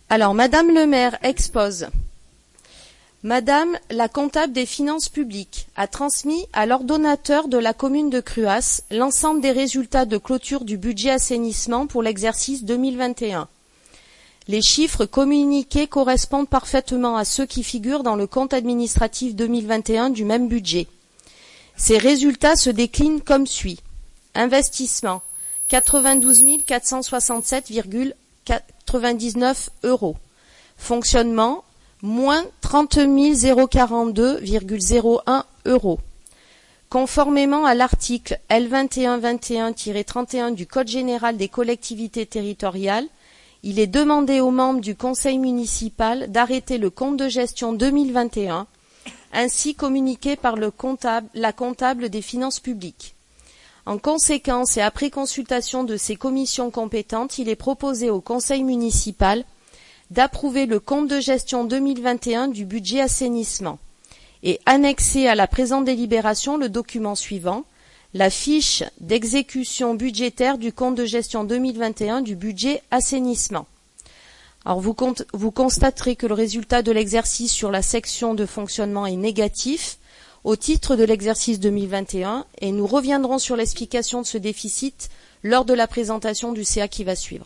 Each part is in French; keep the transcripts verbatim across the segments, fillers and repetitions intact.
Alors, Madame le maire expose. Madame la comptable des finances publiques a transmis à l'ordonnateur de la commune de Cruas l'ensemble des résultats de clôture du budget assainissement pour l'exercice deux mille vingt et un. Les chiffres communiqués correspondent parfaitement à ceux qui figurent dans le compte administratif deux mille vingt et un du même budget. Ces résultats se déclinent comme suit. Investissement quatre-vingt-douze mille quatre cent soixante-sept virgule quatre-vingt-dix-neuf euros. Fonctionnement moins trente mille quarante-deux virgule zéro un euros. Conformément à l'article L vingt et un vingt et un tiret trente et un du Code général des collectivités territoriales, il est demandé aux membres du conseil municipal d'arrêter le compte de gestion deux mille vingt et un, ainsi communiqué par le comptable, la comptable des finances publiques. En conséquence et après consultation de ces commissions compétentes, il est proposé au conseil municipal d'approuver le compte de gestion deux mille vingt et un du budget assainissement et annexer à la présente délibération le document suivant, la fiche d'exécution budgétaire du compte de gestion deux mille vingt et un du budget assainissement. Alors vous, vous constaterez que le résultat de l'exercice sur la section de fonctionnement est négatif au titre de l'exercice deux mille vingt et un et nous reviendrons sur l'explication de ce déficit lors de la présentation du C A qui va suivre.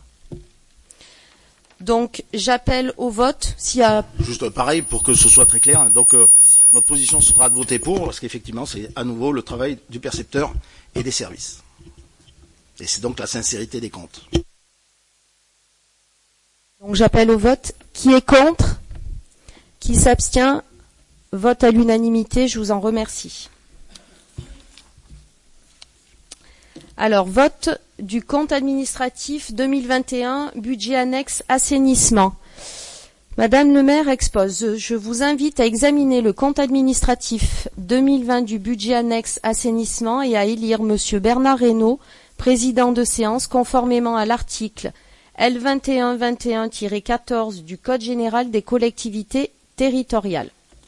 Donc j'appelle au vote s'il y a... Juste pareil pour que ce soit très clair. Donc euh, notre position sera de voter pour parce qu'effectivement c'est à nouveau le travail du percepteur et des services. Et c'est donc la sincérité des comptes. Donc j'appelle au vote. Qui est contre? Qui s'abstient? Vote à l'unanimité, je vous en remercie. Alors, vote du compte administratif deux mille vingt et un, budget annexe assainissement. Madame le maire expose. Je vous invite à examiner le compte administratif deux mille vingt du budget annexe assainissement et à élire Monsieur Bernard Reynaud, président de séance, conformément à l'article L vingt et un vingt et un tiret quatorze du Code général des collectivités territoriales.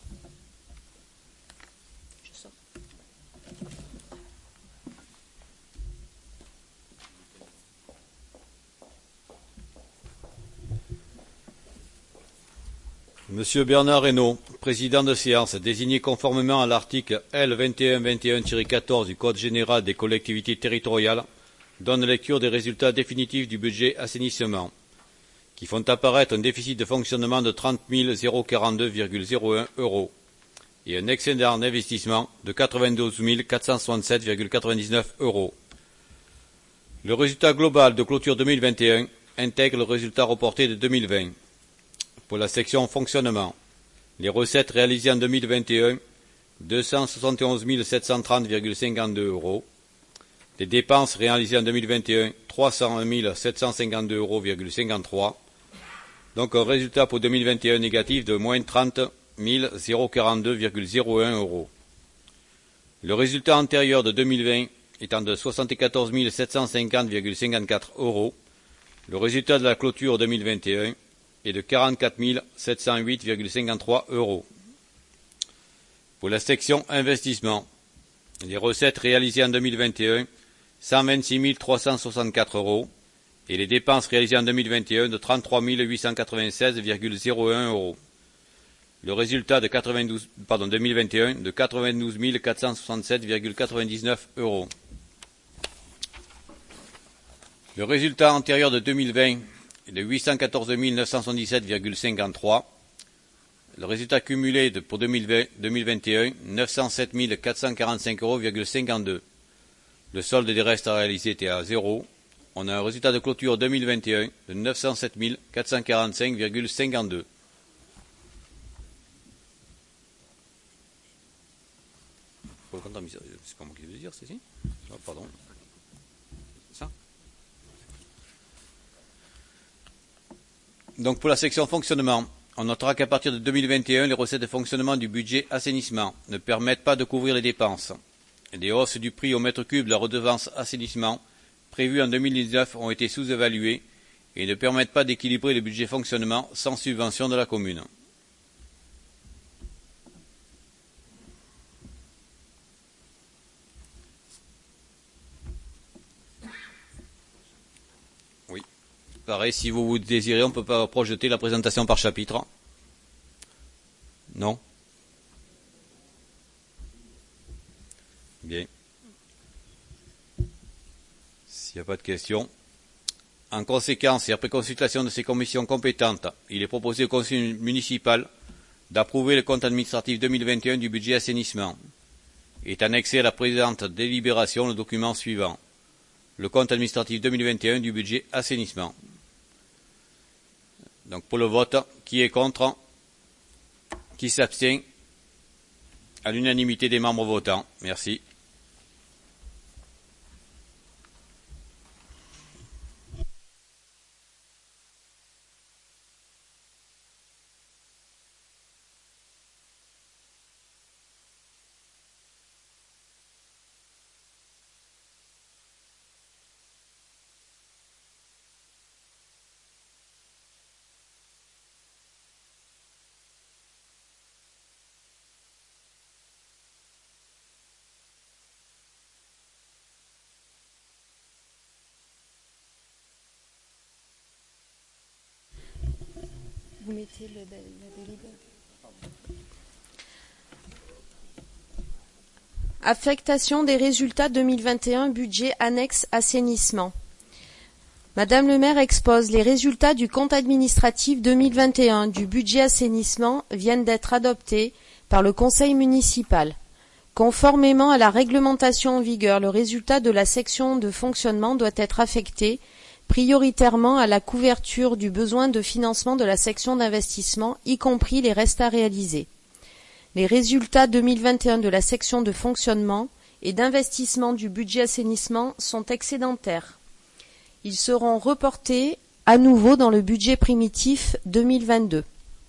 Monsieur Bernard Reynaud, président de séance, désigné conformément à l'article L vingt et un vingt et un tiret quatorze du Code général des collectivités territoriales, donne lecture des résultats définitifs du budget assainissement, qui font apparaître un déficit de fonctionnement de trente mille quarante-deux virgule zéro un euros et un excédent d'investissement de quatre-vingt-douze mille quatre cent soixante-sept virgule quatre-vingt-dix-neuf euros. Le résultat global de clôture deux mille vingt et un intègre le résultat reporté de deux mille vingt. Pour la section fonctionnement, les recettes réalisées en deux mille vingt et un, deux cent soixante et onze mille sept cent trente virgule cinquante-deux euros. Les dépenses réalisées en deux mille vingt et un, trois cent un mille sept cent cinquante-deux euros virgule cinquante-trois. Donc un résultat pour deux mille vingt et un négatif de moins trente mille quarante-deux virgule zéro un euros. Le résultat antérieur de deux mille vingt étant de soixante-quatorze mille sept cent cinquante virgule cinquante-quatre euros. Le résultat de la clôture deux mille vingt et un est de quarante-quatre mille sept cent huit virgule cinquante-trois euros. Pour la section investissement, les recettes réalisées en deux mille vingt et un, cent vingt-six mille trois cent soixante-quatre euros, et les dépenses réalisées en deux mille vingt et un de trente-trois mille huit cent quatre-vingt-seize virgule zéro un euros. Le résultat de quatre-vingt-douze, pardon, deux mille vingt et un de quatre-vingt-douze mille quatre cent soixante-sept virgule quatre-vingt-dix-neuf euros. Le résultat antérieur de deux mille vingt est de huit cent quatorze mille neuf cent soixante-dix-sept virgule cinquante-trois. Le résultat cumulé de, pour deux mille vingt, deux mille vingt et un, neuf cent sept mille quatre cent quarante-cinq euros virgule cinquante-deux. Le solde des restes à réaliser était à zéro. On a un résultat de clôture deux mille vingt et un de neuf cent sept mille quatre cent quarante-cinq virgule cinquante-deux. C'est pas moi qui veux dire, c'est ici. Oh, pardon. Ça. Donc pour la section fonctionnement, on notera qu'à partir de deux mille vingt et un, les recettes de fonctionnement du budget assainissement ne permettent pas de couvrir les dépenses. Les hausses du prix au mètre cube de la redevance assainissement prévues en deux mille dix-neuf ont été sous-évaluées et ne permettent pas d'équilibrer le budget fonctionnement sans subvention de la commune. Oui. Pareil, si vous vous désirez, on peut pas projeter la présentation par chapitre. Non? Bien. S'il n'y a pas de questions. En conséquence, et après consultation de ces commissions compétentes, il est proposé au Conseil municipal d'approuver le compte administratif deux mille vingt et un du budget assainissement. Il est annexé à la présente délibération le document suivant. Le compte administratif deux mille vingt et un du budget assainissement. Donc pour le vote, qui est contre? Qui s'abstient? À l'unanimité des membres votants. Merci. Vous mettez le, la délibération. Affectation des résultats deux mille vingt et un, budget annexe assainissement. Madame le maire expose les résultats du compte administratif deux mille vingt et un du budget assainissement viennent d'être adoptés par le conseil municipal. Conformément à la réglementation en vigueur, le résultat de la section de fonctionnement doit être affecté prioritairement à la couverture du besoin de financement de la section d'investissement, y compris les restes à réaliser. Les résultats deux mille vingt et un de la section de fonctionnement et d'investissement du budget assainissement sont excédentaires. Ils seront reportés à nouveau dans le budget primitif deux mille vingt-deux.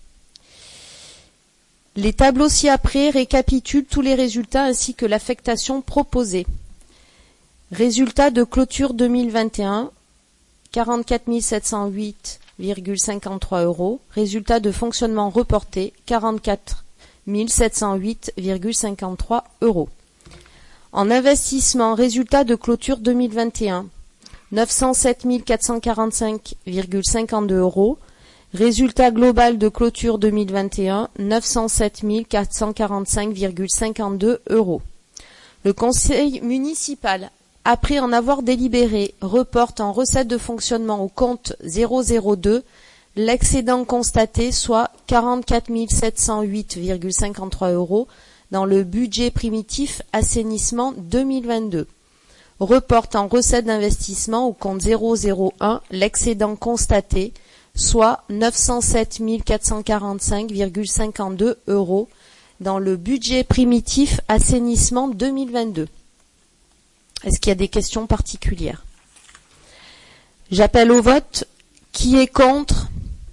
Les tableaux ci-après récapitulent tous les résultats ainsi que l'affectation proposée. Résultats de clôture deux mille vingt et un, quarante-quatre mille sept cent huit virgule cinquante-trois euros. Résultat de fonctionnement reporté, quarante-quatre mille sept cent huit virgule cinquante-trois euros. En investissement, résultat de clôture deux mille vingt et un, neuf cent sept mille quatre cent quarante-cinq virgule cinquante-deux euros. Résultat global de clôture deux mille vingt et un, neuf cent sept mille quatre cent quarante-cinq virgule cinquante-deux euros. Le conseil municipal, après en avoir délibéré, reporte en recette de fonctionnement au compte zéro zéro deux l'excédent constaté, soit quarante-quatre mille sept cent huit virgule cinquante-trois euros, dans le budget primitif assainissement deux mille vingt-deux. Reporte en recette d'investissement au compte zéro zéro un l'excédent constaté, soit neuf cent sept mille quatre cent quarante-cinq virgule cinquante-deux euros, dans le budget primitif assainissement deux mille vingt-deux. Est-ce qu'il y a des questions particulières? J'appelle au vote. Qui est contre?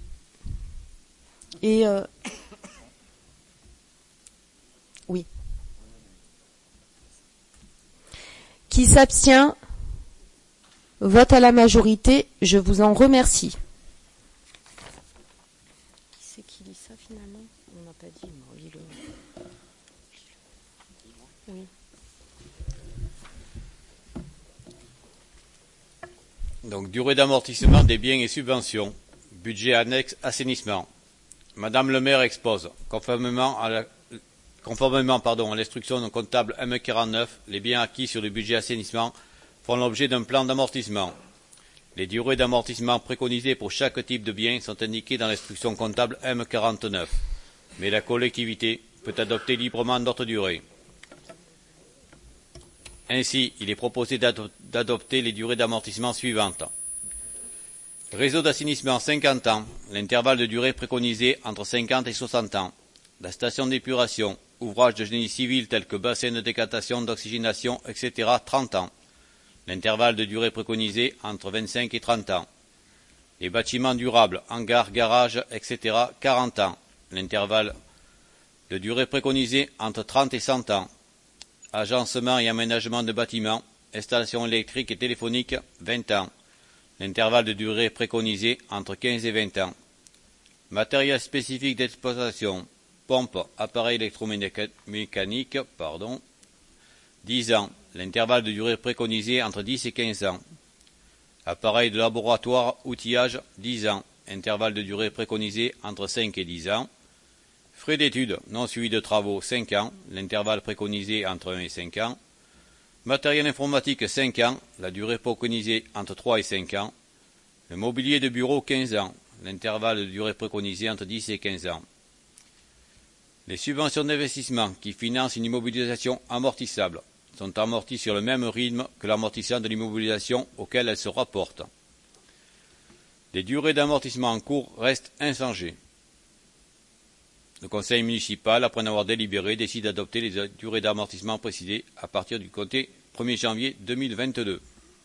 Et euh, oui. Qui s'abstient? Vote à la majorité. Je vous en remercie. Qui c'est qui lit ça finalement? On n'a pas dit. On lit le... Oui. Donc, durée d'amortissement des biens et subventions. Budget annexe assainissement. Madame le maire expose, conformément à la, conformément, pardon, à l'instruction comptable M quarante-neuf, les biens acquis sur le budget assainissement font l'objet d'un plan d'amortissement. Les durées d'amortissement préconisées pour chaque type de bien sont indiquées dans l'instruction comptable M quarante-neuf, mais la collectivité peut adopter librement d'autres durées. Ainsi, il est proposé d'adopter les durées d'amortissement suivantes. Réseau d'assainissement cinquante ans, l'intervalle de durée préconisé entre cinquante et soixante ans. La station d'épuration, ouvrage de génie civil tels que bassin de décantation, d'oxygénation, et cetera trente ans. L'intervalle de durée préconisé entre vingt-cinq et trente ans. Les bâtiments durables, hangars, garages, et cetera quarante ans. L'intervalle de durée préconisé entre trente et cent ans. Agencement et aménagement de bâtiments, installations électriques et téléphoniques, vingt ans. L'intervalle de durée préconisé entre quinze et vingt ans. Matériel spécifique d'exploitation, pompe, appareil électromécanique, pardon, dix ans. L'intervalle de durée préconisé entre dix et quinze ans. Appareil de laboratoire, outillage, dix ans. Intervalle de durée préconisé entre cinq et dix ans. Frais d'études non suivis de travaux, cinq ans. L'intervalle préconisé entre un et cinq ans. Matériel informatique, cinq ans. La durée préconisée entre trois et cinq ans. Le mobilier de bureau, quinze ans. L'intervalle de durée préconisé entre dix et quinze ans. Les subventions d'investissement qui financent une immobilisation amortissable sont amorties sur le même rythme que l'amortissement de l'immobilisation auquel elles se rapportent. Les durées d'amortissement en cours restent inchangées. Le conseil municipal, après en avoir délibéré, décide d'adopter les durées d'amortissement précisées à partir du compté premier janvier deux mille vingt-deux.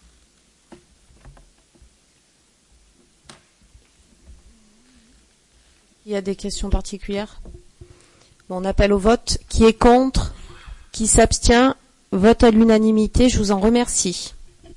Il y a des questions particulières? Bon, on appelle au vote. Qui est contre? Qui s'abstient? Vote à l'unanimité. Je vous en remercie.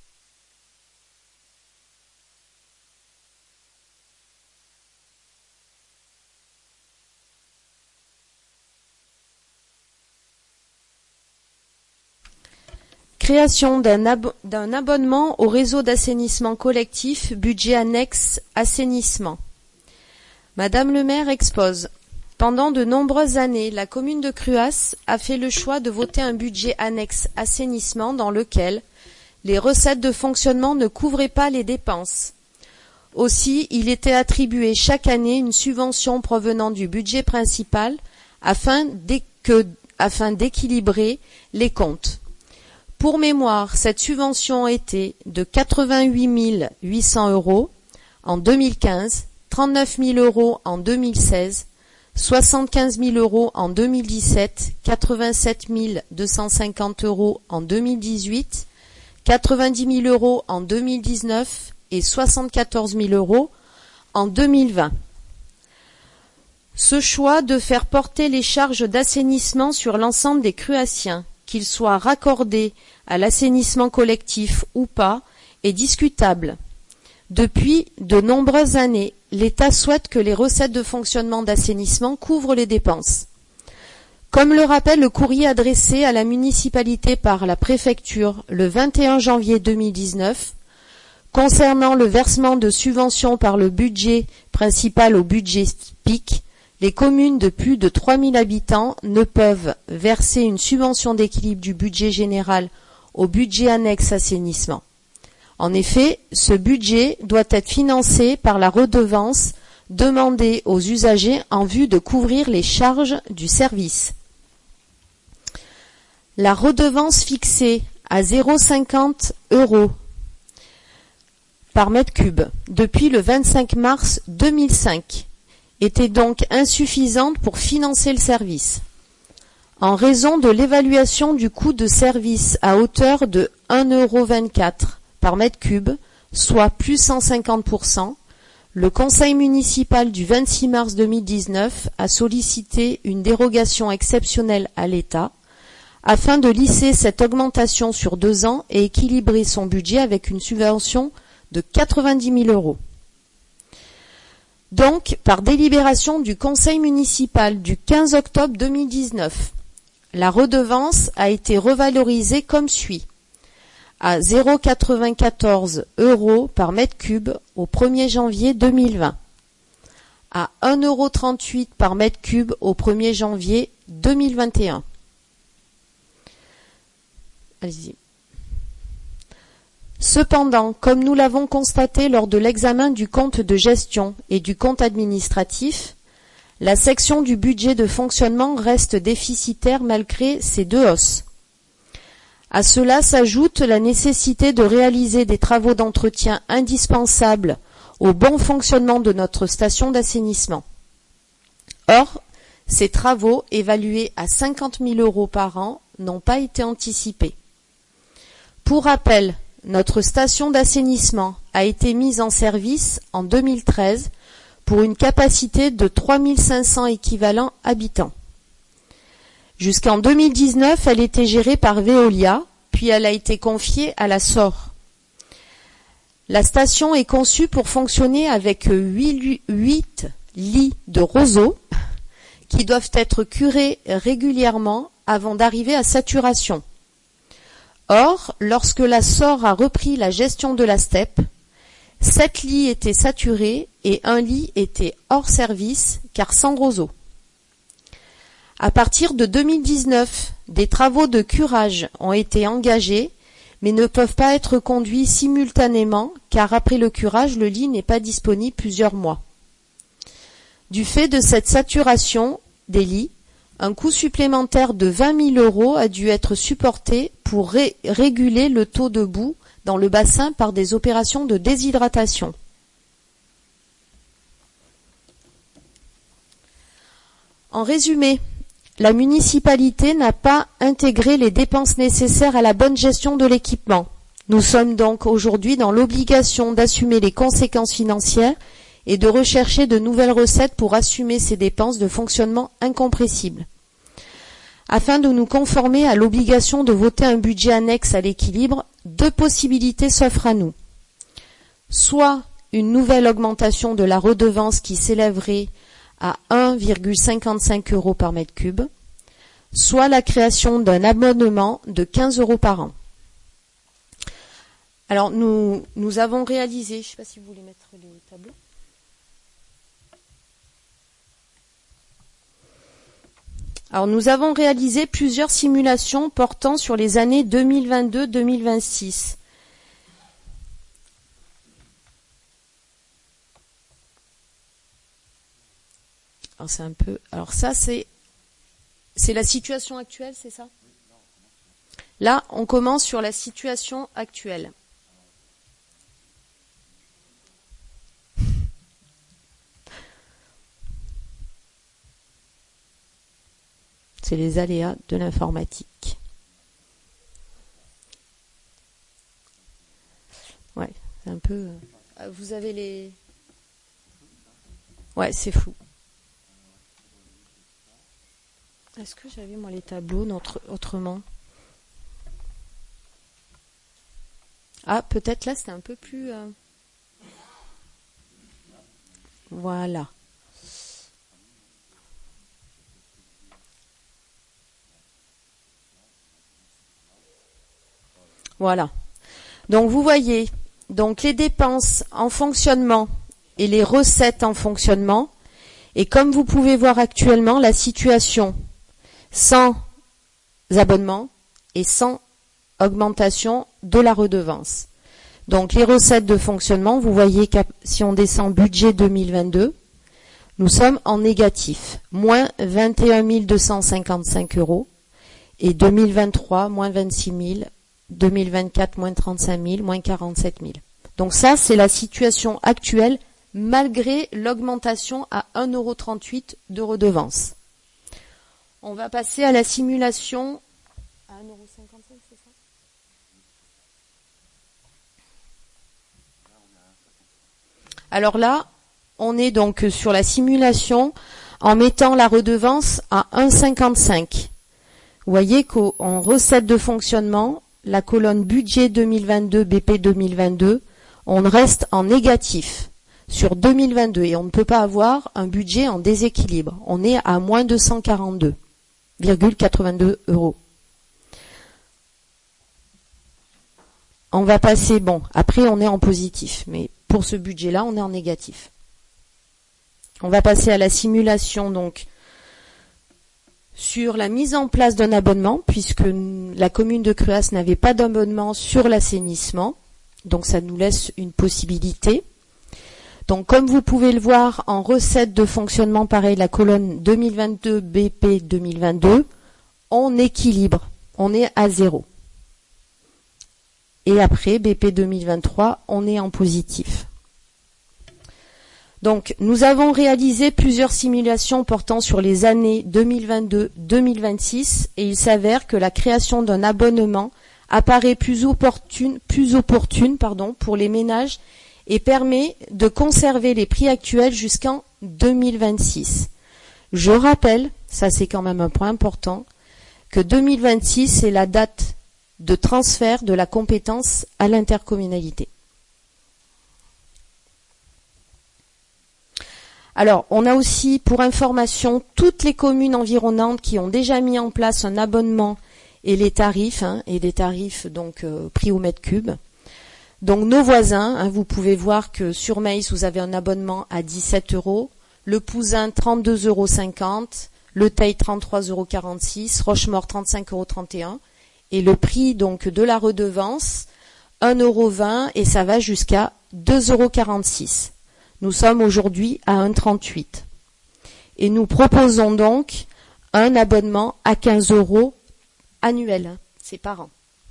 Création d'un ab- d'un abonnement au réseau d'assainissement collectif, budget annexe assainissement. Madame le maire expose. Pendant de nombreuses années, la commune de Cruas a fait le choix de voter un budget annexe assainissement dans lequel les recettes de fonctionnement ne couvraient pas les dépenses. Aussi, il était attribué chaque année une subvention provenant du budget principal afin d'é- que- afin d'équilibrer les comptes. Pour mémoire, cette subvention était de quatre-vingt-huit mille huit cents euros en deux mille quinze, trente-neuf mille euros en deux mille seize, soixante-quinze mille euros en deux mille dix-sept, quatre-vingt-sept mille deux cent cinquante euros en deux mille dix-huit, quatre-vingt-dix mille euros en deux mille dix-neuf et soixante-quatorze mille euros en deux mille vingt. Ce choix de faire porter les charges d'assainissement sur l'ensemble des Cruassiens, qu'ils soient raccordés à l'assainissement collectif ou pas, est discutable. Depuis de nombreuses années, l'État souhaite que les recettes de fonctionnement d'assainissement couvrent les dépenses. Comme le rappelle le courrier adressé à la municipalité par la préfecture le vingt et un janvier deux mille dix-neuf, concernant le versement de subventions par le budget principal au budget S P I C, les communes de plus de trois mille habitants ne peuvent verser une subvention d'équilibre du budget général au budget annexe assainissement. En effet, ce budget doit être financé par la redevance demandée aux usagers en vue de couvrir les charges du service. La redevance fixée à zéro virgule cinquante euros par mètre cube depuis le vingt-cinq mars deux mille cinq était donc insuffisante pour financer le service. En raison de l'évaluation du coût de service à hauteur de un euro vingt-quatre par mètre cube, soit plus cent cinquante pour cent, le conseil municipal du vingt-six mars deux mille dix-neuf a sollicité une dérogation exceptionnelle à l'État afin de lisser cette augmentation sur deux ans et équilibrer son budget avec une subvention de quatre-vingt-dix mille euros. Donc, par délibération du conseil municipal du quinze octobre deux mille dix-neuf, la redevance a été revalorisée comme suit. À zéro virgule quatre-vingt-quatorze euros par mètre cube au premier janvier deux mille vingt, à un euro trente-huit par mètre cube au premier janvier deux mille vingt et un. Allez-y. Cependant, comme nous l'avons constaté lors de l'examen du compte de gestion et du compte administratif, la section du budget de fonctionnement reste déficitaire malgré ces deux hausses. À cela s'ajoute la nécessité de réaliser des travaux d'entretien indispensables au bon fonctionnement de notre station d'assainissement. Or, ces travaux, évalués à cinquante mille euros par an, n'ont pas été anticipés. Pour rappel, notre station d'assainissement a été mise en service en deux mille treize pour une capacité de trois mille cinq cents équivalents habitants. Jusqu'en deux mille dix-neuf, elle était gérée par Veolia, puis elle a été confiée à la S O R. La station est conçue pour fonctionner avec huit lits de roseaux qui doivent être curés régulièrement avant d'arriver à saturation. Or, lorsque la S O R a repris la gestion de la STEP, Sept lits étaient saturés et un lit était hors service car sans roseau. À partir de deux mille dix-neuf, des travaux de curage ont été engagés mais ne peuvent pas être conduits simultanément car après le curage, le lit n'est pas disponible plusieurs mois. Du fait de cette saturation des lits, un coût supplémentaire de vingt mille euros a dû être supporté pour ré- réguler le taux de boue dans le bassin par des opérations de déshydratation. En résumé, la municipalité n'a pas intégré les dépenses nécessaires à la bonne gestion de l'équipement. Nous sommes donc aujourd'hui dans l'obligation d'assumer les conséquences financières et de rechercher de nouvelles recettes pour assumer ces dépenses de fonctionnement incompressibles. Afin de nous conformer à l'obligation de voter un budget annexe à l'équilibre, deux possibilités s'offrent à nous. Soit une nouvelle augmentation de la redevance qui s'élèverait à un virgule cinquante-cinq euros par mètre cube, soit la création d'un abonnement de quinze euros par an. Alors nous, nous avons réalisé, je ne sais pas si vous voulez mettre les tableaux. Alors nous avons réalisé plusieurs simulations portant sur les années deux mille vingt-deux deux mille vingt-six. Alors c'est un peu. Alors ça c'est c'est la situation actuelle, c'est ça? Là, on commence sur la situation actuelle. C'est les aléas de l'informatique. Ouais, c'est un peu. Vous avez les. Ouais, c'est flou. Est-ce que j'avais moi les tableaux notre, autrement? Ah, peut-être là c'était un peu plus. Euh... Voilà. Voilà. Donc vous voyez, donc les dépenses en fonctionnement et les recettes en fonctionnement. Et comme vous pouvez voir actuellement, la situation sans abonnement et sans augmentation de la redevance. Donc les recettes de fonctionnement, vous voyez que si on descend budget deux mille vingt-deux, nous sommes en négatif, moins vingt et un mille deux cent cinquante-cinq euros et deux mille vingt-trois, moins vingt-six mille, deux mille vingt-quatre, moins trente-cinq mille, moins quarante-sept mille. Donc ça, c'est la situation actuelle malgré l'augmentation à un euro trente-huit de redevance. On va passer à la simulation à un euro cinquante-cinq, c'est ça? Alors là, on est donc sur la simulation en mettant la redevance à un euro cinquante-cinq. Vous voyez qu'en recette de fonctionnement, la colonne budget deux mille vingt-deux, B P deux mille vingt-deux, on reste en négatif sur deux mille vingt-deux et on ne peut pas avoir un budget en déséquilibre. On est à moins deux cent quarante-deux virgule quatre-vingt-deux euros. On va passer, bon, après on est en positif, mais pour ce budget-là, on est en négatif. On va passer à la simulation, donc, sur la mise en place d'un abonnement, puisque la commune de Cruas n'avait pas d'abonnement sur l'assainissement, donc ça nous laisse une possibilité. Donc comme vous pouvez le voir en recette de fonctionnement, pareil, la colonne deux mille vingt-deux B P deux mille vingt-deux, on équilibre, on est à zéro. Et après, B P deux mille vingt-trois, on est en positif. Donc, nous avons réalisé plusieurs simulations portant sur les années deux mille vingt-deux deux mille vingt-six et il s'avère que la création d'un abonnement apparaît plus opportune, plus opportune pardon, pour les ménages et permet de conserver les prix actuels jusqu'en deux mille vingt-six. Je rappelle, ça c'est quand même un point important, que deux mille vingt-six c'est la date de transfert de la compétence à l'intercommunalité. Alors, on a aussi, pour information, toutes les communes environnantes qui ont déjà mis en place un abonnement et les tarifs, hein, et des tarifs donc euh, prix au mètre cube. Donc nos voisins, hein, vous pouvez voir que sur Maïs, vous avez un abonnement à dix-sept euros, le Pouzin trente-deux euros cinquante, le Teil trente-trois euros quarante-six, Rochemort trente-cinq euros trente et un, et le prix donc de la redevance un euro vingt et ça va jusqu'à deux euros quarante-six. Nous sommes aujourd'hui à un euro trente-huit. Et nous proposons donc un abonnement à quinze euros annuel, c'est par an.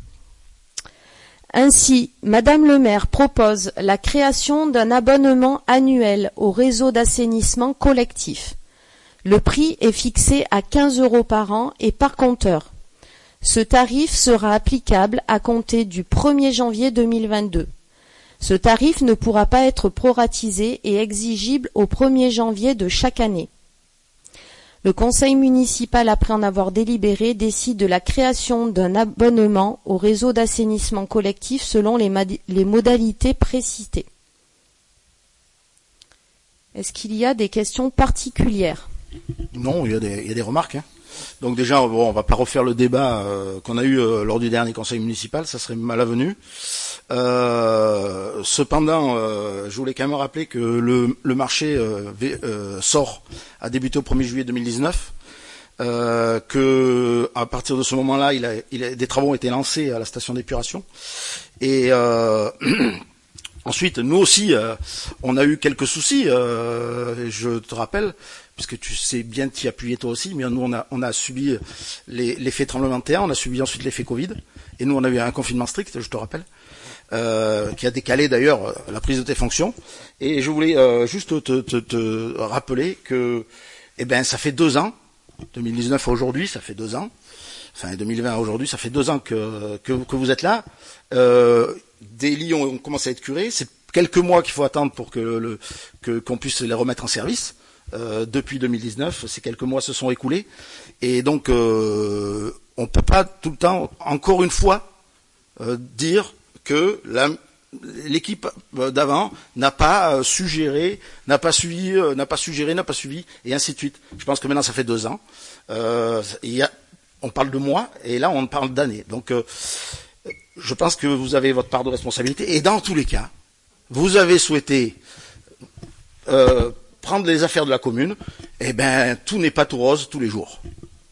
Ainsi, Madame le maire propose la création d'un abonnement annuel au réseau d'assainissement collectif. Le prix est fixé à quinze euros par an et par compteur. Ce tarif sera applicable à compter du premier janvier deux mille vingt-deux. Ce tarif ne pourra pas être proratisé et exigible au premier janvier de chaque année. Le conseil municipal, après en avoir délibéré, décide de la création d'un abonnement au réseau d'assainissement collectif selon les, les modalités précitées. Est-ce qu'il y a des questions particulières? Non, il y a des, il y a des remarques. Hein. Donc déjà, bon, on va pas refaire le débat euh, qu'on a eu euh, lors du dernier conseil municipal, ça serait malavenu. Euh, cependant, euh, je voulais quand même rappeler que le, le marché euh, euh, sort a débuté au premier juillet deux mille dix-neuf, euh, que à partir de ce moment-là, il a, il a, des travaux ont été lancés à la station d'épuration. Et euh, ensuite, nous aussi, euh, on a eu quelques soucis. Euh, je te rappelle, puisque tu sais bien t'y appuyer toi aussi, mais nous on a, on a subi les, l'effet tremblement de terre, on a subi ensuite l'effet Covid, et nous on a eu un confinement strict, je te rappelle. Euh, qui a décalé d'ailleurs la prise de tes fonctions. Et je voulais euh, juste te, te, te rappeler que, eh ben, ça fait deux ans, deux mille dix-neuf à aujourd'hui, ça fait deux ans, enfin deux mille vingt à aujourd'hui, ça fait deux ans que, que, que vous êtes là. Euh, des lits ont, ont commencé à être curés. C'est quelques mois qu'il faut attendre pour que le, que, qu'on puisse les remettre en service. Euh, depuis deux mille dix-neuf, ces quelques mois se sont écoulés. Et donc, euh, on peut pas tout le temps, encore une fois, euh, dire que la, l'équipe d'avant n'a pas suggéré, n'a pas suivi, n'a pas suggéré, n'a pas suivi, et ainsi de suite. Je pense que maintenant ça fait deux ans. Euh, il y a, on parle de mois, et là on parle d'années. Donc, euh, je pense que vous avez votre part de responsabilité. Et dans tous les cas, vous avez souhaité euh, prendre les affaires de la commune. Eh ben, tout n'est pas tout rose tous les jours.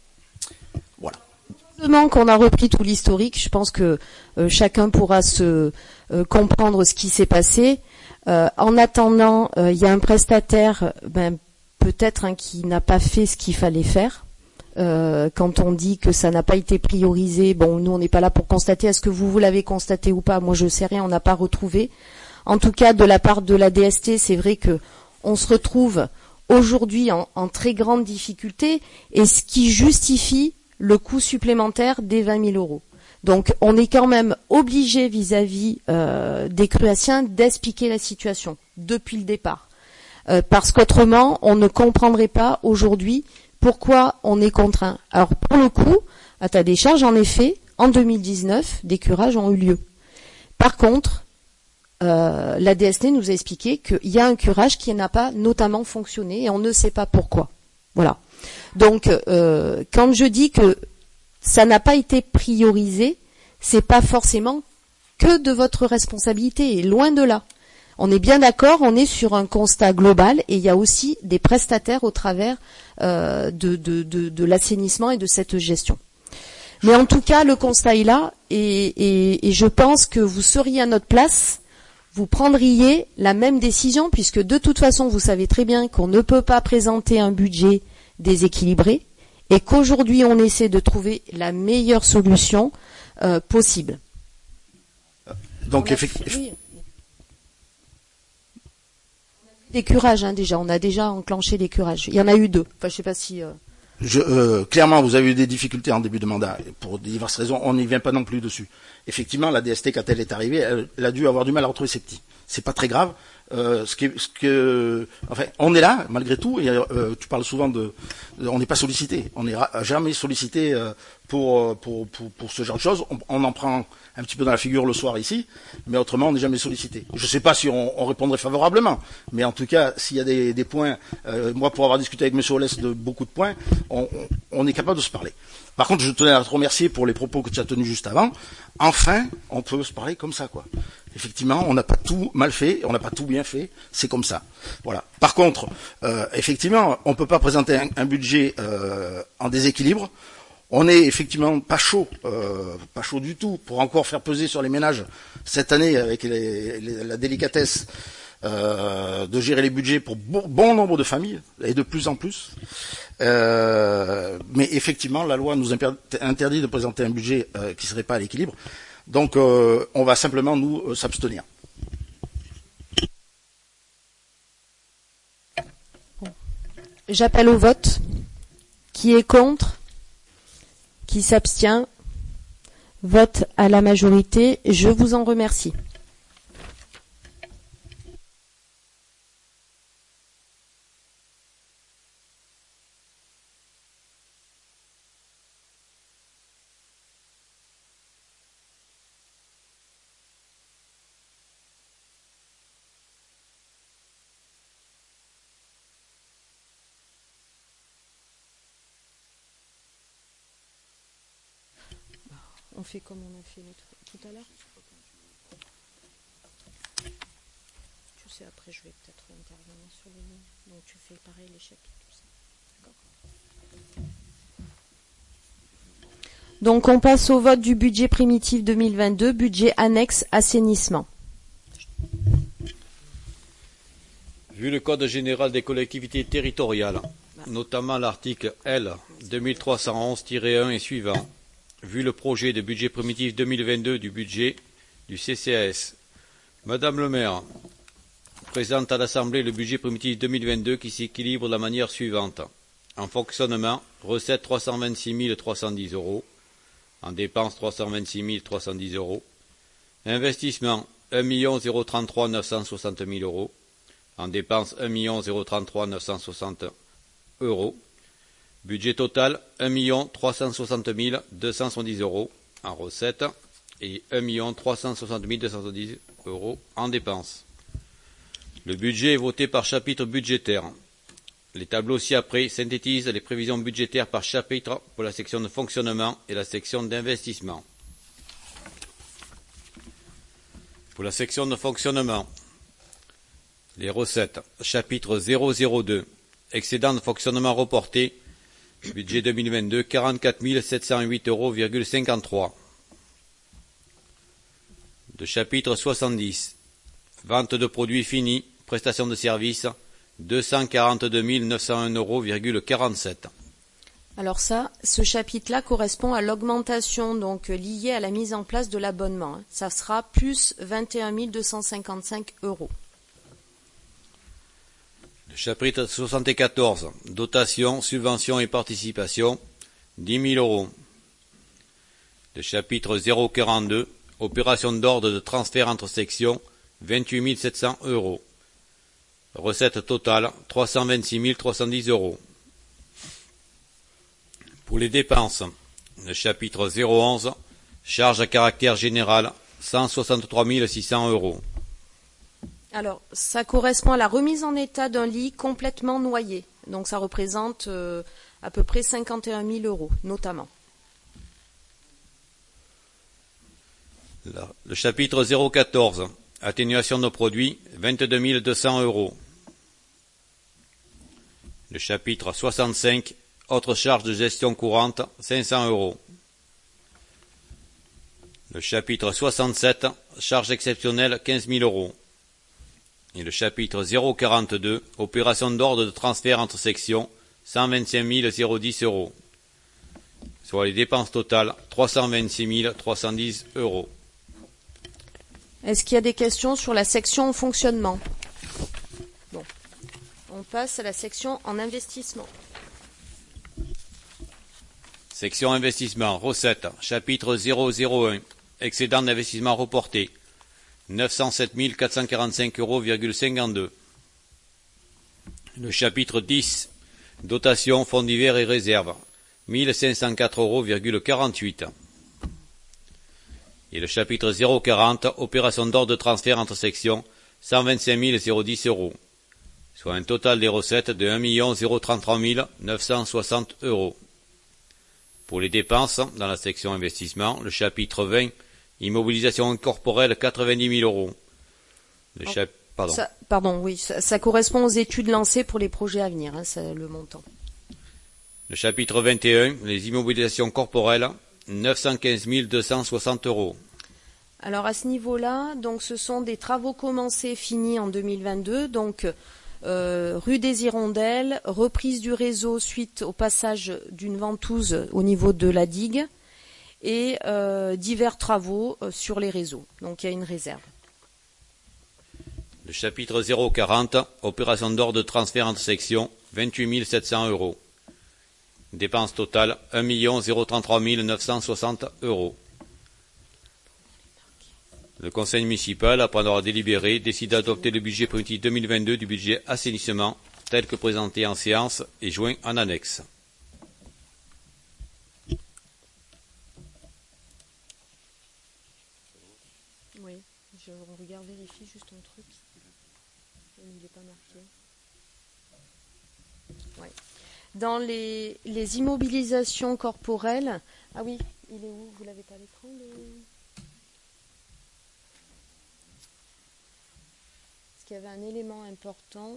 Qu'on a repris tout l'historique, je pense que euh, chacun pourra se euh, comprendre ce qui s'est passé. Euh, en attendant, il euh, y a un prestataire, ben, peut-être hein, qui n'a pas fait ce qu'il fallait faire. Euh, quand on dit que ça n'a pas été priorisé, bon, nous on n'est pas là pour constater. Est-ce que vous vous l'avez constaté ou pas? Moi, je sais rien, on n'a pas retrouvé. En tout cas, de la part de la D S T, c'est vrai que on se retrouve aujourd'hui en, en très grande difficulté, et ce qui justifie le coût supplémentaire des vingt mille euros. Donc, on est quand même obligé vis-à-vis euh, des Cruassiens d'expliquer la situation depuis le départ. Euh, parce qu'autrement, on ne comprendrait pas aujourd'hui pourquoi on est contraint. Alors, pour le coup, à ta décharge, en effet, en deux mille dix-neuf, des curages ont eu lieu. Par contre, euh, la D S T nous a expliqué qu'il y a un curage qui n'a pas notamment fonctionné et on ne sait pas pourquoi. Voilà. Donc, euh, quand je dis que ça n'a pas été priorisé, c'est pas forcément que de votre responsabilité, et loin de là. On est bien d'accord, on est sur un constat global, et il y a aussi des prestataires au travers euh, de, de, de, de l'assainissement et de cette gestion. Mais en tout cas, le constat est là, et, et, et je pense que vous seriez à notre place, vous prendriez la même décision, puisque de toute façon, vous savez très bien qu'on ne peut pas présenter un budget déséquilibré, et qu'aujourd'hui on essaie de trouver la meilleure solution euh, possible. Donc effectivement, oui. Des curages hein, déjà, on a déjà enclenché des curages. Il y en a eu deux. Enfin, je sais pas si. Euh... Je, euh, clairement, vous avez eu des difficultés en début de mandat. Pour diverses raisons, on n'y vient pas non plus dessus. Effectivement, la D S T, quand elle est arrivée, elle, elle a dû avoir du mal à retrouver ses petits. C'est pas très grave. Euh, ce que, ce que, enfin, on est là malgré tout. Et euh, tu parles souvent de, de on n'est pas sollicité. On n'est jamais sollicité euh, pour, pour pour pour ce genre de choses. On, on en prend un petit peu dans la figure le soir ici, mais autrement on n'est jamais sollicité. Je ne sais pas si on, on répondrait favorablement, mais en tout cas, s'il y a des, des points, euh, moi pour avoir discuté avec M. Oles de beaucoup de points, on, on, on est capable de se parler. Par contre, je tenais à te remercier pour les propos que tu as tenus juste avant. Enfin, on peut se parler comme ça, quoi. Effectivement, on n'a pas tout mal fait, on n'a pas tout bien fait, c'est comme ça. Voilà. Par contre, euh, effectivement, on ne peut pas présenter un, un budget euh, en déséquilibre. On n'est effectivement pas chaud, euh, pas chaud du tout, pour encore faire peser sur les ménages cette année avec les, les, la délicatesse euh, de gérer les budgets pour bon, bon nombre de familles, et de plus en plus. Euh, mais effectivement, la loi nous interdit de présenter un budget euh, qui ne serait pas à l'équilibre. Donc, euh, on va simplement, nous, euh, s'abstenir. J'appelle au vote. Qui est contre? Qui s'abstient? Vote à la majorité. Je vous en remercie. On fait comme on a fait tout à l'heure. Tu sais, après, je vais peut-être intervenir sur les lignes. Donc, tu fais pareil, les chapitres, tout ça. D'accord. Donc, on passe au vote du budget primitif deux mille vingt-deux, budget annexe assainissement. Vu le Code général des collectivités territoriales, notamment l'article L deux mille trois cent onze tiret un et suivant, vu le projet de budget primitif deux mille vingt-deux du budget du C C A S, Madame le maire présente à l'Assemblée le budget primitif deux mille vingt-deux qui s'équilibre de la manière suivante. En fonctionnement, recettes trois cent vingt-six mille trois cent dix euros, en dépenses trois cent vingt-six mille trois cent dix euros, investissement un million trente-trois neuf cent soixante mille euros, en dépenses un million trente-trois neuf cent soixante euros, budget total un million trois cent soixante mille deux cent soixante-dix euros en recettes et un million trois cent soixante mille deux cent soixante-dix euros en dépenses. Le budget est voté par chapitre budgétaire. Les tableaux ci-après synthétisent les prévisions budgétaires par chapitre pour la section de fonctionnement et la section d'investissement. Pour la section de fonctionnement, les recettes, chapitre zéro zéro deux, excédent de fonctionnement reporté, budget deux mille vingt-deux, quarante-quatre mille sept cent huit euros, cinquante-trois. De chapitre soixante-dix, vente de produits finis, prestations de services, deux cent quarante-deux mille neuf cent un euros, quarante-sept. Alors ça, ce chapitre-là correspond à l'augmentation donc liée à la mise en place de l'abonnement. Hein. Ça sera plus vingt et un mille deux cent cinquante-cinq euros. Le chapitre soixante-quatorze, dotation, subventions et participation, dix mille euros. Le chapitre zéro quarante-deux, opération d'ordre de transfert entre sections, vingt-huit mille sept cents euros. Recette totale, trois cent vingt-six mille trois cent dix euros. Pour les dépenses, le chapitre zéro onze, charges à caractère général, cent soixante-trois mille six cents euros. Alors, ça correspond à la remise en état d'un lit complètement noyé. Donc, ça représente euh, à peu près cinquante et un mille euros, notamment. Le chapitre zéro quatorze, atténuation de produits, vingt-deux mille deux cents euros. Le chapitre soixante-cinq, autres charges de gestion courante, cinq cents euros. Le chapitre soixante-sept, charges exceptionnelles, quinze mille euros. Et le chapitre zéro quarante-deux, opération d'ordre de transfert entre sections, cent vingt-cinq mille dix euros. Soit les dépenses totales, trois cent vingt-six mille trois cent dix euros. Est-ce qu'il y a des questions sur la section en fonctionnement? Bon. On passe à la section en investissement. Section investissement, recettes, chapitre zéro zéro un, excédent d'investissement reporté, neuf cent sept mille quatre cent quarante-cinq euros, cinquante-deux. Le chapitre dix, dotation, fonds divers et réserves, mille cinq cent quatre euros, quarante-huit. Et le chapitre zéro quarante, opération d'ordre de transfert entre sections, cent vingt-cinq mille dix euros. Soit un total des recettes de un million trente-trois mille neuf cent soixante euros. Pour les dépenses, dans la section investissement, le chapitre vingt, Immobilisation corporelle, quatre-vingt-dix mille euros. Le Oh, chap... Pardon. Ça, pardon, oui, ça, ça correspond aux études lancées pour les projets à venir, hein, ça, le montant. Le chapitre vingt et un, les immobilisations corporelles, neuf cent quinze mille deux cent soixante euros. Alors à ce niveau-là, donc ce sont des travaux commencés finis en deux mille vingt-deux, donc euh, rue des Hirondelles, reprise du réseau suite au passage d'une ventouse au niveau de la digue et euh, divers travaux euh, sur les réseaux. Donc il y a une réserve. Le chapitre zéro quarante, opération d'ordre de transfert entre sections, vingt-huit mille sept cents euros. Dépenses totales, un million trente-trois mille neuf cent soixante euros. Le conseil municipal, après avoir délibéré, décide d'adopter le budget primitif deux mille vingt-deux du budget assainissement, tel que présenté en séance et joint en annexe. Oui, je regarde, vérifie juste un truc. Il n'est pas marqué. Ouais. Dans les, les immobilisations corporelles, ah oui, il est où? Vous l'avez pas à l'écran le... Parce qu'il y avait un élément important.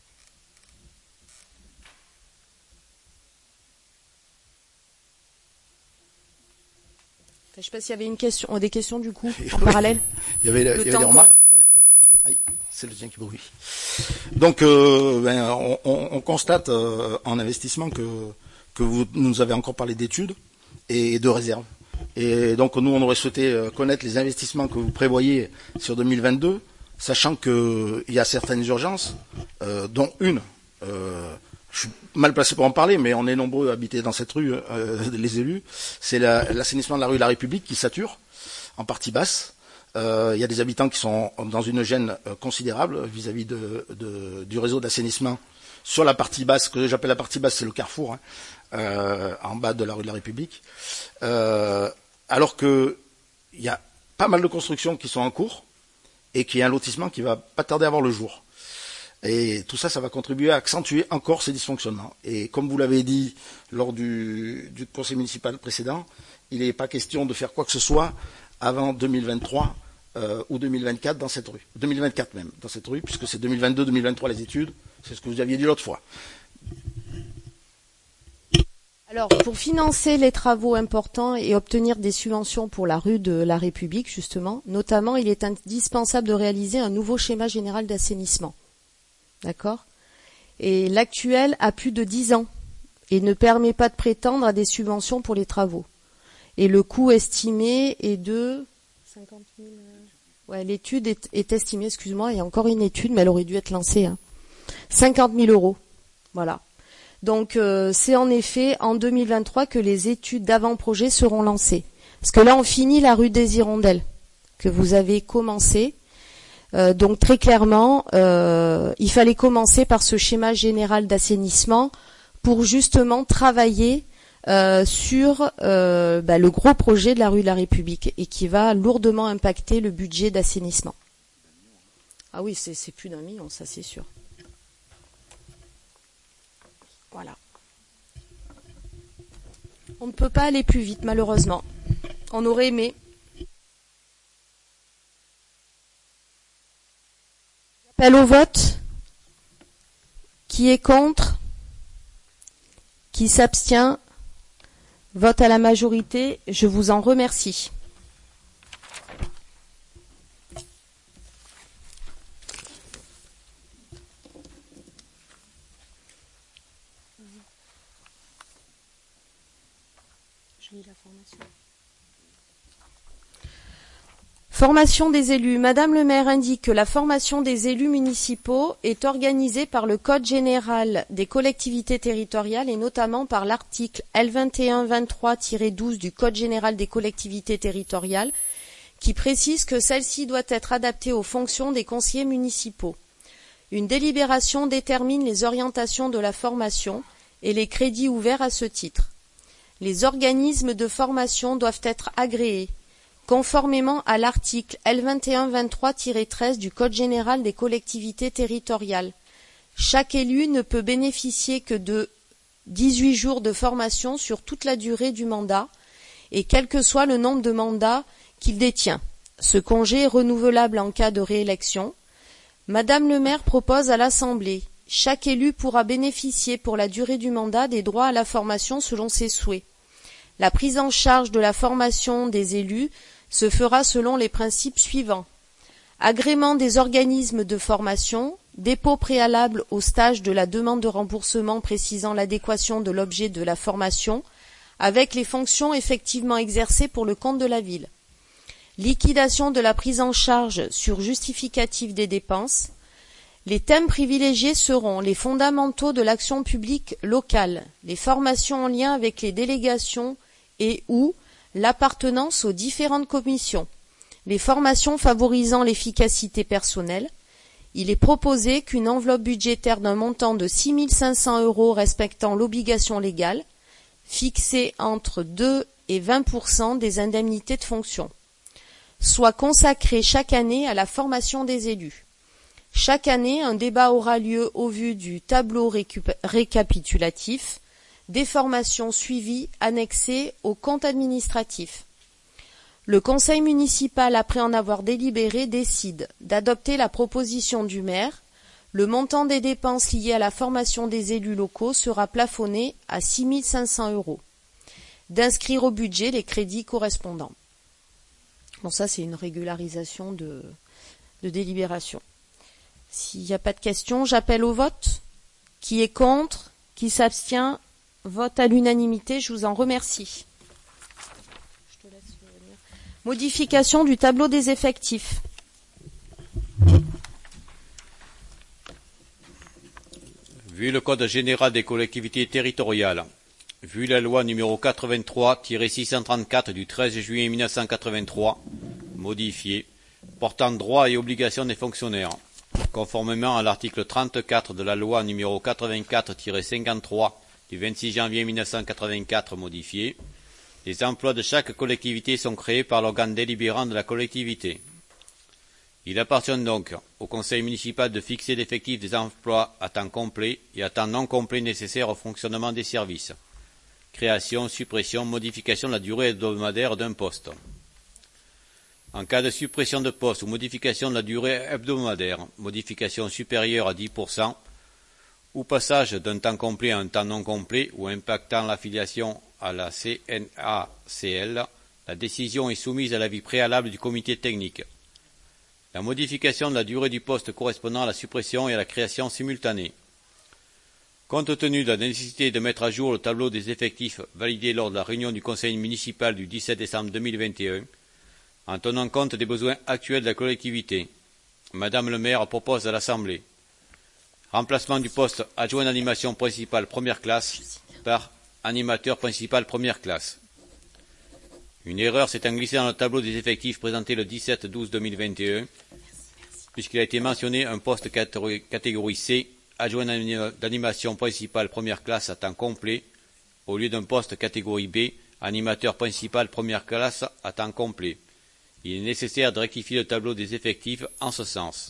Enfin, je ne sais pas s'il y avait une question, des questions du coup en Oui. parallèle. Il y avait, la- Le il y avait des temps remarques. Ouais, vas-y. Aïe, c'est le tien qui brûle. Donc, euh, ben, on, on- on constate euh, en investissement que, que vous nous avez encore parlé d'études et de réserves. Et donc, nous, on aurait souhaité euh, connaître les investissements que vous prévoyez sur deux mille vingt-deux, sachant qu'il y a certaines urgences, euh, dont une. Euh, je suis mal placé pour en parler, mais on est nombreux à habiter dans cette rue, euh, les élus. C'est la- l'assainissement de la rue de la République qui sature, en partie basse. Euh, Il y a des habitants qui sont dans une gêne euh, considérable vis-à-vis de, de- du réseau d'assainissement sur la partie basse, que j'appelle la partie basse, c'est le carrefour, hein, euh, en bas de la rue de la République. Euh, alors que il y a pas mal de constructions qui sont en cours et qu'il y a un lotissement qui va pas tarder à voir le jour. Et tout ça, ça va contribuer à accentuer encore ces dysfonctionnements. Et comme vous l'avez dit lors du, du conseil municipal précédent, il n'est pas question de faire quoi que ce soit avant deux mille vingt-trois euh, ou deux mille vingt-quatre dans cette rue. deux mille vingt-quatre même, dans cette rue, puisque c'est deux mille vingt-deux deux mille vingt-trois les études. C'est ce que vous aviez dit l'autre fois. Alors, pour financer les travaux importants et obtenir des subventions pour la rue de la République, justement, notamment, il est indispensable de réaliser un nouveau schéma général d'assainissement. D'accord? Et l'actuel a plus de dix ans et ne permet pas de prétendre à des subventions pour les travaux. Et le coût estimé est de cinquante mille. Ouais, l'étude est, est estimée, excuse-moi, il y a encore une étude, mais elle aurait dû être lancée. Hein. cinquante mille euros. Voilà. Donc, euh, c'est en effet en deux mille vingt-trois que les études d'avant-projet seront lancées. Parce que là, on finit la rue des Hirondelles, que vous avez commencé. Euh, donc, très clairement, euh, il fallait commencer par ce schéma général d'assainissement pour justement travailler euh, sur euh, bah, le gros projet de la rue de la République et qui va lourdement impacter le budget d'assainissement. Ah oui, c'est, c'est plus d'un million, ça c'est sûr. Voilà. On ne peut pas aller plus vite, malheureusement. On aurait aimé. J'appelle au vote. Qui est contre? Qui s'abstient? Vote à la majorité. Je vous en remercie. Je lis la formation. Formation des élus. Madame le maire indique que la formation des élus municipaux est organisée par le Code général des collectivités territoriales et notamment par l'article L vingt et un vingt-trois tiret douze du Code général des collectivités territoriales qui précise que celle-ci doit être adaptée aux fonctions des conseillers municipaux. Une délibération détermine les orientations de la formation et les crédits ouverts à ce titre. Les organismes de formation doivent être agréés, conformément à l'article L vingt et un vingt-trois tiret treize du Code général des collectivités territoriales. Chaque élu ne peut bénéficier que de dix-huit jours de formation sur toute la durée du mandat, et quel que soit le nombre de mandats qu'il détient. Ce congé est renouvelable en cas de réélection. Madame le maire propose à l'Assemblée: chaque élu pourra bénéficier pour la durée du mandat des droits à la formation selon ses souhaits. La prise en charge de la formation des élus se fera selon les principes suivants: agrément des organismes de formation, dépôt préalable au stage de la demande de remboursement précisant l'adéquation de l'objet de la formation avec les fonctions effectivement exercées pour le compte de la ville, liquidation de la prise en charge sur justificatif des dépenses. Les thèmes privilégiés seront les fondamentaux de l'action publique locale, les formations en lien avec les délégations et ou l'appartenance aux différentes commissions, les formations favorisant l'efficacité personnelle. Il est proposé qu'une enveloppe budgétaire d'un montant de six mille cinq cents euros respectant l'obligation légale, fixée entre deux et vingt pour cent des indemnités de fonction, soit consacrée chaque année à la formation des élus. Chaque année, un débat aura lieu au vu du tableau récapitulatif des formations suivies annexées au compte administratif. Le conseil municipal, après en avoir délibéré, décide d'adopter la proposition du maire. Le montant des dépenses liées à la formation des élus locaux sera plafonné à six mille cinq cents euros. D'inscrire au budget les crédits correspondants. Bon, ça c'est une régularisation de, de délibération. S'il n'y a pas de questions, j'appelle au vote. Qui est contre? Qui s'abstient? Vote à l'unanimité, je vous en remercie. Je te laisse venir. Modification du tableau des effectifs. Vu le Code général des collectivités territoriales, vu la loi numéro quatre-vingt-trois tiret six cent trente-quatre du treize juillet mille neuf cent quatre-vingt-trois, modifiée, portant droits et obligations des fonctionnaires, conformément à l'article trente-quatre de la loi numéro quatre-vingt-quatre tiret cinquante-trois du vingt-six janvier mille neuf cent quatre-vingt-quatre, modifié, les emplois de chaque collectivité sont créés par l'organe délibérant de la collectivité. Il appartient donc au conseil municipal de fixer l'effectif des emplois à temps complet et à temps non complet nécessaires au fonctionnement des services. Création, suppression, modification de la durée hebdomadaire d'un poste. En cas de suppression de poste ou modification de la durée hebdomadaire, modification supérieure à dix pour cent, ou passage d'un temps complet à un temps non complet ou impactant l'affiliation à la C N A C L, la décision est soumise à l'avis préalable du comité technique. La modification de la durée du poste correspondant à la suppression et à la création simultanée. Compte tenu de la nécessité de mettre à jour le tableau des effectifs validé lors de la réunion du conseil municipal du dix-sept décembre deux mille vingt et un, en tenant compte des besoins actuels de la collectivité, Madame le maire propose à l'Assemblée remplacement du poste adjoint d'animation principale première classe par animateur principal première classe. Une erreur s'est glissée dans le tableau des effectifs présenté le dix-sept douze deux mille vingt et un, puisqu'il a été mentionné un poste catégorie C, adjoint d'animation principale première classe à temps complet, au lieu d'un poste catégorie B, animateur principal première classe à temps complet. Il est nécessaire de rectifier le tableau des effectifs en ce sens.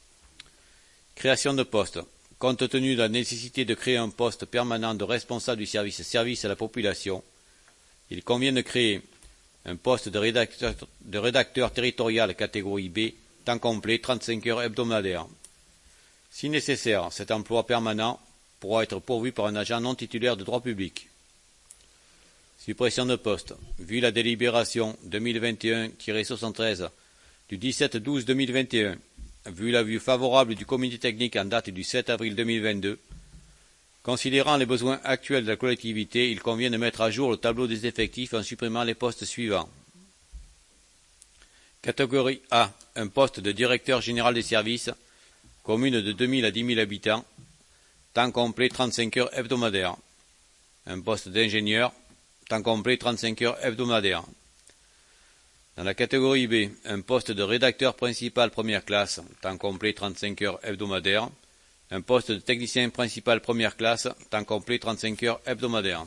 Création de postes. Compte tenu de la nécessité de créer un poste permanent de responsable du service service à la population, il convient de créer un poste de rédacteur, de rédacteur territorial catégorie B, temps complet, trente-cinq heures hebdomadaires. Si nécessaire, cet emploi permanent pourra être pourvu par un agent non titulaire de droit public. Suppression de poste. Vu la délibération deux mille vingt et un tiret soixante-treize du dix-sept douze deux mille vingt et un, vu l'avis favorable du comité technique en date du sept avril deux mille vingt-deux, considérant les besoins actuels de la collectivité, il convient de mettre à jour le tableau des effectifs en supprimant les postes suivants. Catégorie A, un poste de directeur général des services, commune de deux mille à dix mille habitants, temps complet trente-cinq heures hebdomadaires. Un poste d'ingénieur, temps complet trente-cinq heures hebdomadaires. Dans la catégorie B, un poste de rédacteur principal première classe, temps complet trente-cinq heures hebdomadaires. Un poste de technicien principal première classe, temps complet trente-cinq heures hebdomadaires.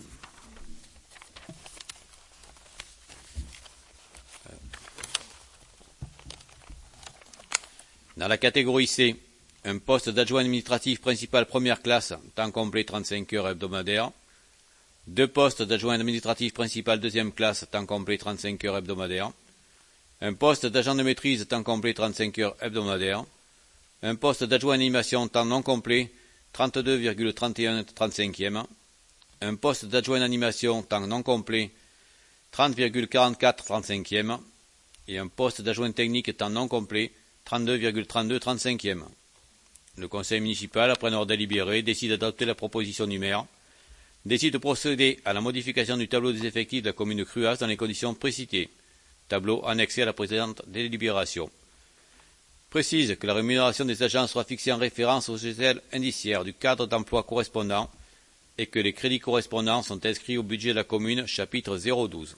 Dans la catégorie C, un poste d'adjoint administratif principal première classe, temps complet trente-cinq heures hebdomadaires. Deux postes d'adjoint administratif principal deuxième classe, temps complet trente-cinq heures hebdomadaires. un poste d'agent de maîtrise temps complet trente-cinq heures hebdomadaires, un poste d'adjoint animation temps non complet trente-deux virgule trente et un trente-cinquième, un poste d'adjoint animation temps non complet trente virgule quarante-quatre trente-cinquième et un poste d'adjoint technique temps non complet trente-deux virgule trente-deux trente-cinquième. Le conseil municipal, après avoir délibéré, décide d'adopter la proposition du maire, décide de procéder à la modification du tableau des effectifs de la commune de Cruas dans les conditions précitées, tableau annexé à la précédente délibération. Précise que la rémunération des agents sera fixée en référence aux échelles indiciaires du cadre d'emploi correspondant et que les crédits correspondants sont inscrits au budget de la commune, chapitre zéro douze.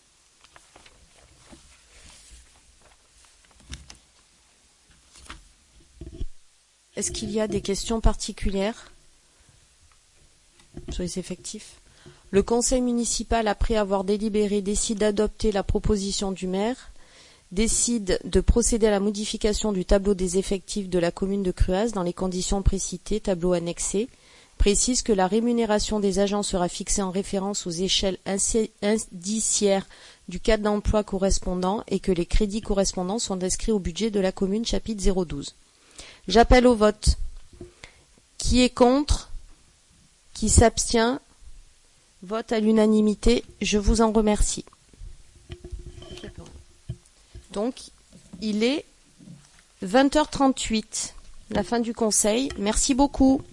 Est-ce qu'il y a des questions particulières sur les effectifs? Le conseil municipal, après avoir délibéré, décide d'adopter la proposition du maire, décide de procéder à la modification du tableau des effectifs de la commune de Cruas dans les conditions précitées, tableau annexé, précise que la rémunération des agents sera fixée en référence aux échelles indiciaires du cadre d'emploi correspondant et que les crédits correspondants sont inscrits au budget de la commune, chapitre zéro douze. J'appelle au vote. Qui est contre? Qui s'abstient? Vote à l'unanimité. Je vous en remercie. Donc, il est vingt heures trente-huit, la fin du conseil. Merci beaucoup.